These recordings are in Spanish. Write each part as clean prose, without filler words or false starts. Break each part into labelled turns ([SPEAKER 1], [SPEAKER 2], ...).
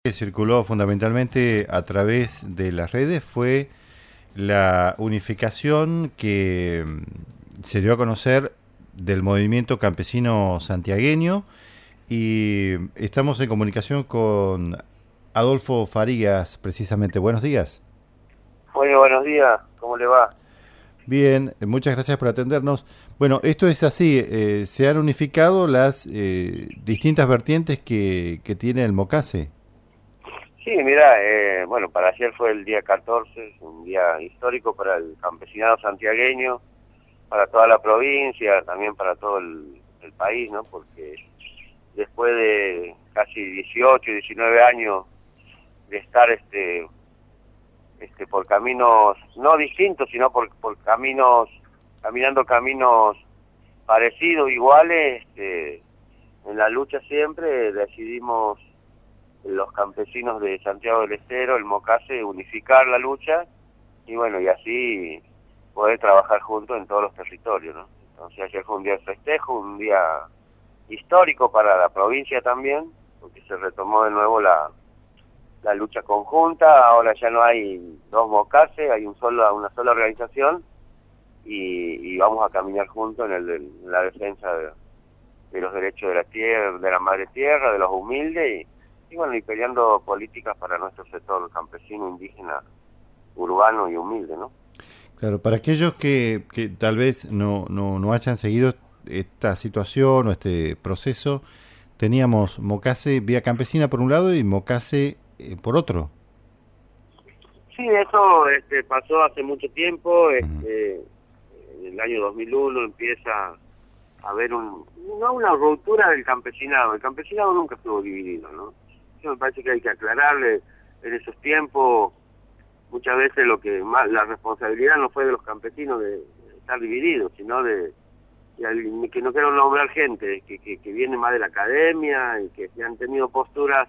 [SPEAKER 1] Que circuló fundamentalmente a través de las redes fue la unificación que se dio a conocer del movimiento campesino santiagueño y estamos en comunicación con Adolfo Farías, precisamente. Buenos días.
[SPEAKER 2] Bueno, buenos días, ¿cómo le va?
[SPEAKER 1] Bien, muchas gracias por atendernos. Bueno, esto es así, se han unificado las distintas vertientes que tiene el Mocase.
[SPEAKER 2] Sí, mira, bueno, para ayer fue el día 14, un día histórico para el campesinado santiagueño, para toda la provincia, también para todo el país, ¿no? Porque después de casi 18, 19 años de estar por caminos no distintos, sino por caminos, caminando caminos parecidos, iguales, en la lucha siempre decidimos los campesinos de Santiago del Estero, el Mocase, unificar la lucha y bueno, y así poder trabajar juntos en todos los territorios, ¿no? Entonces ayer fue un día de festejo, un día histórico para la provincia también, porque se retomó de nuevo la lucha conjunta. Ahora ya no hay dos Mocases, hay una sola organización y vamos a caminar juntos en la defensa de los derechos de la tierra, de la madre tierra, de los humildes y bueno, y peleando políticas para nuestro sector campesino, indígena, urbano y humilde, ¿no?
[SPEAKER 1] Claro, para aquellos que tal vez no hayan seguido esta situación o este proceso, teníamos Mocase vía campesina por un lado y Mocase por otro.
[SPEAKER 2] Sí, eso pasó hace mucho tiempo,
[SPEAKER 1] Ujú.
[SPEAKER 2] en el año 2001 empieza a haber no una ruptura del campesinado. El campesinado nunca estuvo dividido, ¿no? Eso me parece que hay que aclararle. En esos tiempos muchas veces lo que más la responsabilidad no fue de los campesinos de estar divididos, sino que no quiero nombrar gente que viene más de la academia y que han tenido posturas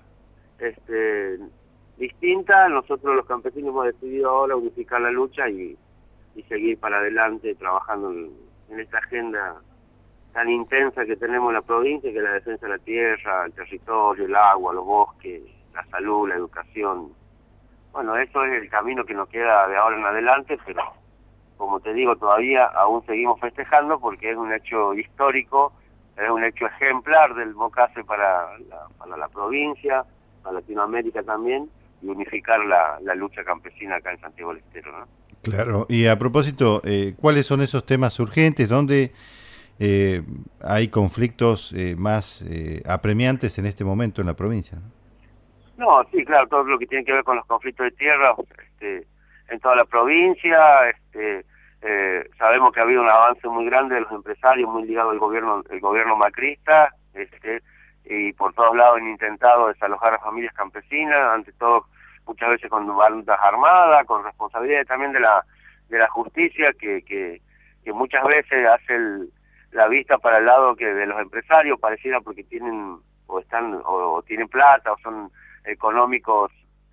[SPEAKER 2] distintas. Nosotros los campesinos hemos decidido ahora unificar la lucha y seguir para adelante trabajando en esta agenda tan intensa que tenemos en la provincia, que es la defensa de la tierra, el territorio, el agua, los bosques, la salud, la educación. Bueno, eso es el camino que nos queda de ahora en adelante, pero como te digo, todavía aún seguimos festejando porque es un hecho histórico, es un hecho ejemplar del Mocase para la provincia, para Latinoamérica también, y unificar la lucha campesina acá en Santiago del Estero, ¿no?
[SPEAKER 1] Claro, y a propósito, ¿cuáles son esos temas urgentes? ¿Dónde eh, hay conflictos más apremiantes en este momento en la provincia? ¿No?
[SPEAKER 2] No, sí, claro, todo lo que tiene que ver con los conflictos de tierra, en toda la provincia, sabemos que ha habido un avance muy grande de los empresarios, muy ligado al gobierno, el gobierno macrista, y por todos lados han intentado desalojar a familias campesinas, ante todo muchas veces con bandas armadas, con responsabilidades también de la justicia, que muchas veces hace la vista para el lado que de los empresarios, pareciera porque tienen o tienen plata o son económicos,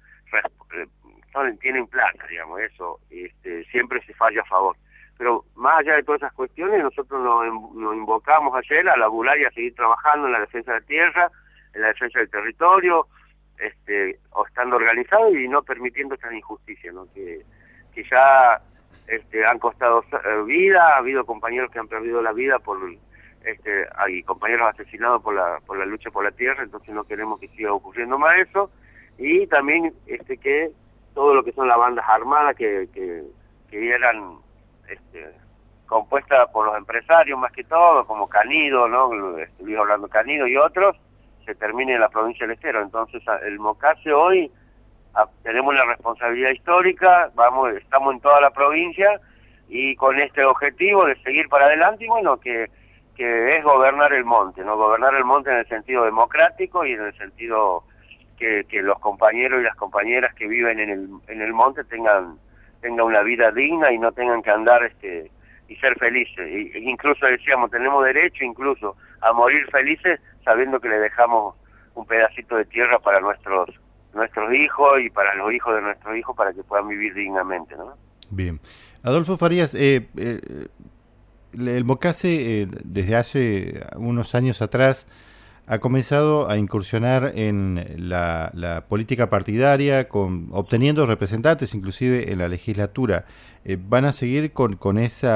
[SPEAKER 2] tienen plata, digamos, eso, siempre se falla a favor. Pero más allá de todas esas cuestiones, nosotros nos invocamos ayer a laburar y a seguir trabajando en la defensa de la tierra, en la defensa del territorio, o estando organizados y no permitiendo esta injusticia, ¿no? Que ya han costado vida, ha habido compañeros que han perdido la vida hay compañeros asesinados por la lucha por la tierra, entonces no queremos que siga ocurriendo más eso, y también que todo lo que son las bandas armadas que eran compuestas por los empresarios más que todo, como Canido, ¿no? Estuvimos hablando de Canido y otros, se termine en la provincia del Estero. Entonces el Mocase hoy tenemos una responsabilidad histórica, estamos en toda la provincia y con este objetivo de seguir para adelante y bueno, que es gobernar el monte, ¿no? Gobernar el monte en el sentido democrático y en el sentido que los compañeros y las compañeras que viven en el monte tengan una vida digna y no tengan que andar y ser felices. Incluso decíamos, tenemos derecho incluso a morir felices sabiendo que le dejamos un pedacito de tierra para nuestros hijos y para los hijos de nuestros hijos para que puedan vivir dignamente, ¿no?
[SPEAKER 1] Bien. Adolfo Farías, el Mocase desde hace unos años atrás ha comenzado a incursionar en la política partidaria, obteniendo representantes inclusive en la legislatura. ¿Van a seguir con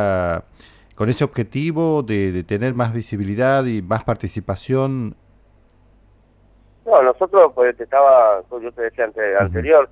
[SPEAKER 1] ese objetivo de tener más visibilidad y más participación?
[SPEAKER 2] No, nosotros, pues yo te decía anterior,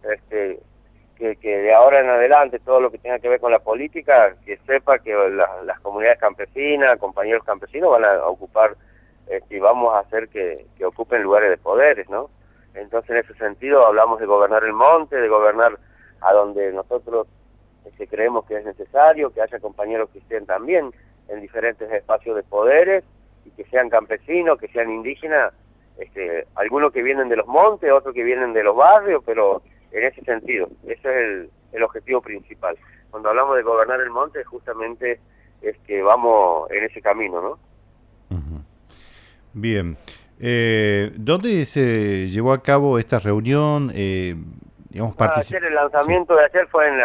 [SPEAKER 2] que de ahora en adelante todo lo que tenga que ver con la política, que sepa que las comunidades campesinas, compañeros campesinos van a ocupar, y vamos a hacer que ocupen lugares de poderes, ¿no? Entonces en ese sentido hablamos de gobernar el monte, de gobernar a donde nosotros creemos que es necesario, que haya compañeros que estén también en diferentes espacios de poderes, y que sean campesinos, que sean indígenas, algunos que vienen de los montes, otros que vienen de los barrios, pero en ese sentido, ese es el objetivo principal. Cuando hablamos de gobernar el monte, justamente es que vamos en ese camino, ¿no?
[SPEAKER 1] Uh-huh. Bien. ¿Dónde se llevó a cabo esta reunión? Digamos,
[SPEAKER 2] ayer el lanzamiento de ayer fue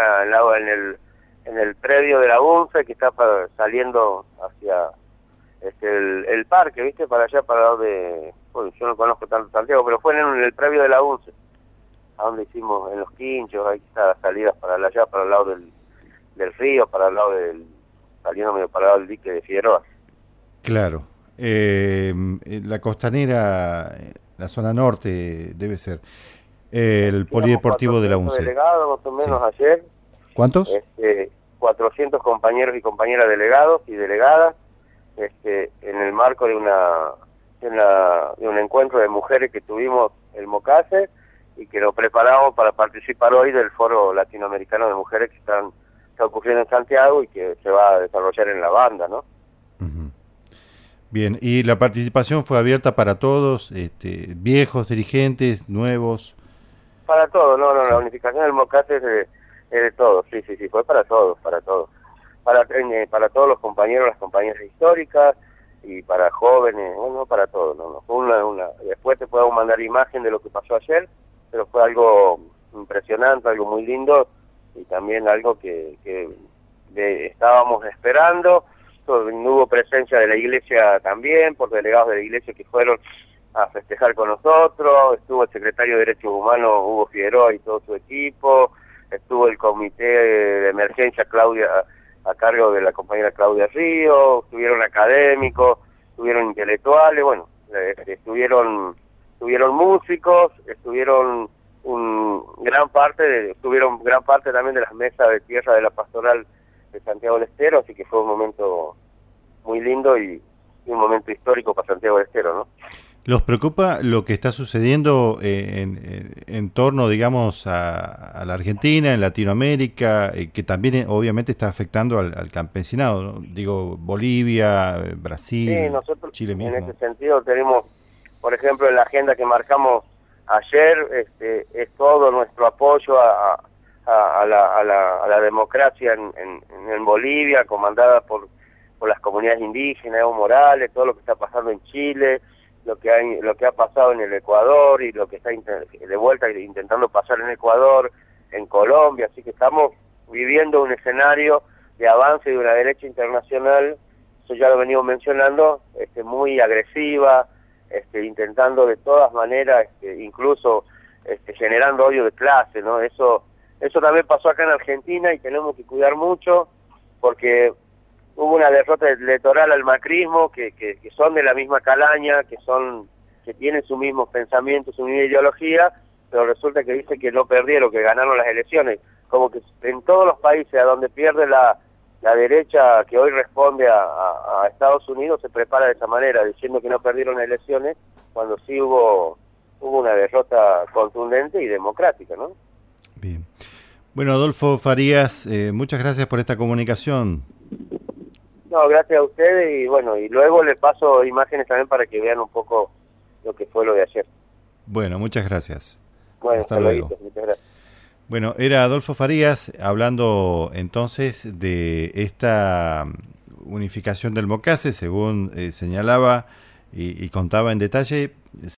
[SPEAKER 2] en el predio de la UNFE, que está saliendo hacia el parque, ¿viste? Para allá, para el lado de... Bueno, yo no conozco tanto Santiago, pero fue en el predio de la UNCE, a donde hicimos en Los Quinchos, ahí está las salidas para allá, para el lado del río, para el lado saliendo medio para el lado del dique de Figueroa.
[SPEAKER 1] Claro. La costanera, la zona norte debe ser. El polideportivo de la UNCE.
[SPEAKER 2] Delegados, más o menos, sí. Ayer.
[SPEAKER 1] ¿Cuántos?
[SPEAKER 2] 400 compañeros y compañeras delegados y delegadas, en el marco de un encuentro de mujeres que tuvimos el Mocase, y que lo preparamos para participar hoy del Foro Latinoamericano de Mujeres que está ocurriendo en Santiago y que se va a desarrollar en La Banda, ¿no?
[SPEAKER 1] Uh-huh. Bien, ¿y la participación fue abierta para todos, viejos, dirigentes, nuevos?
[SPEAKER 2] Para todos, no,
[SPEAKER 1] Sí.
[SPEAKER 2] La unificación del Mocase es de todos, sí, fue para todos. Para todos los compañeros, las compañeras históricas, y para jóvenes, no para todos, no. Fue después te podemos mandar imagen de lo que pasó ayer, pero fue algo impresionante, algo muy lindo, y también algo que estábamos esperando. No hubo presencia de la iglesia también, por delegados de la iglesia que fueron a festejar con nosotros. Estuvo el secretario de Derechos Humanos, Hugo Figueroa, y todo su equipo. Estuvo el comité de emergencia a cargo de la compañera Claudia Río. Estuvieron académicos, estuvieron intelectuales, bueno, estuvieron músicos, estuvieron gran parte también de las mesas de tierra de la pastoral de Santiago del Estero, así que fue un momento muy lindo y un momento histórico para Santiago del Estero, ¿no?
[SPEAKER 1] ¿Los preocupa lo que está sucediendo en torno, digamos, a la Argentina, en Latinoamérica, que también obviamente está afectando al campesinado, ¿no? Digo, Bolivia, Brasil,
[SPEAKER 2] sí, nosotros
[SPEAKER 1] Chile mismo?
[SPEAKER 2] En ese sentido tenemos, por ejemplo, en la agenda que marcamos ayer, es todo nuestro apoyo a la democracia en Bolivia, comandada por las comunidades indígenas, Evo Morales, todo lo que está pasando en Chile, lo que ha pasado en el Ecuador y lo que está de vuelta intentando pasar en Ecuador, en Colombia, así que estamos viviendo un escenario de avance de una derecha internacional, eso ya lo venimos mencionando, muy agresiva, intentando de todas maneras, incluso generando odio de clase, ¿no? Eso también pasó acá en Argentina y tenemos que cuidar mucho porque hubo una derrota electoral al macrismo que son de la misma calaña, que tienen sus mismos pensamientos, su misma ideología, pero resulta que dice que no perdieron, que ganaron las elecciones. Como que en todos los países a donde pierde la derecha que hoy responde a Estados Unidos se prepara de esa manera, diciendo que no perdieron las elecciones, cuando sí hubo una derrota contundente y democrática, ¿no?
[SPEAKER 1] Bien. Bueno, Adolfo Farías, muchas gracias por esta comunicación.
[SPEAKER 2] No, gracias a ustedes, y bueno, y luego les paso imágenes también para que vean un poco lo que fue lo de ayer.
[SPEAKER 1] Bueno, muchas gracias.
[SPEAKER 2] Bueno,
[SPEAKER 1] hasta luego.
[SPEAKER 2] Muchas gracias.
[SPEAKER 1] Bueno, era Adolfo Farías hablando entonces de esta unificación del Mocase, según señalaba y contaba en detalle.